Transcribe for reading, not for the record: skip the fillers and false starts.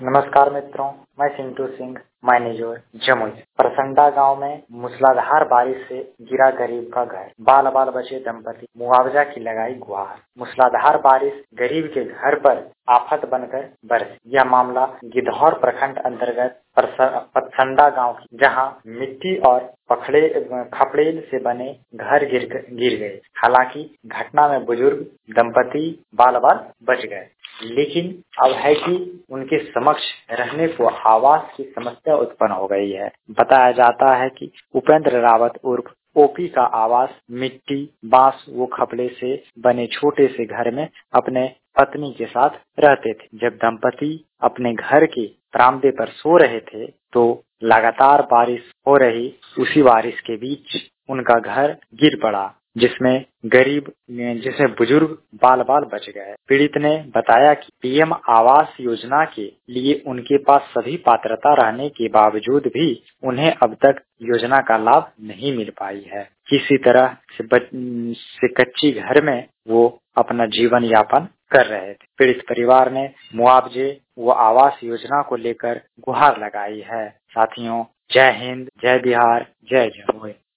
नमस्कार मित्रों, मैं सिंटू सिंह मैनेजर जमुई। परसंडा गांव में मूसलाधार बारिश से गिरा गरीब का घर, बाल बाल बचे दंपति, मुआवजा की लगाई गुहार। मूसलाधार बारिश गरीब के घर पर आफत बनकर बरसी। यह मामला गिद्धौर प्रखंड अंतर्गत परसंडा गांव की, जहां मिट्टी और खपड़ेल से बने घर गिर गए। हालांकि घटना में बुजुर्ग दंपति बाल बाल बच गए, लेकिन अब है कि उनके समक्ष रहने को आवास की समस्या उत्पन्न हो गई है। बताया जाता है कि उपेंद्र रावत उर्फ ओपी का आवास मिट्टी, बांस व खपड़े से बने छोटे से घर में अपने पत्नी के साथ रहते थे। जब दंपति अपने घर के बरामदे पर सो रहे थे तो लगातार बारिश हो रही। उसी बारिश के बीच उनका घर गिर पड़ा, जिसमें बुजुर्ग बाल बाल बच गए। पीड़ित ने बताया कि पीएम आवास योजना के लिए उनके पास सभी पात्रता रहने के बावजूद भी उन्हें अब तक योजना का लाभ नहीं मिल पाई है। किसी तरह से कच्ची घर में वो अपना जीवन यापन कर रहे थे। पीड़ित परिवार ने मुआवजे व आवास योजना को लेकर गुहार लगाई है। साथियों, जय हिंद, जय बिहार, जय जमुई।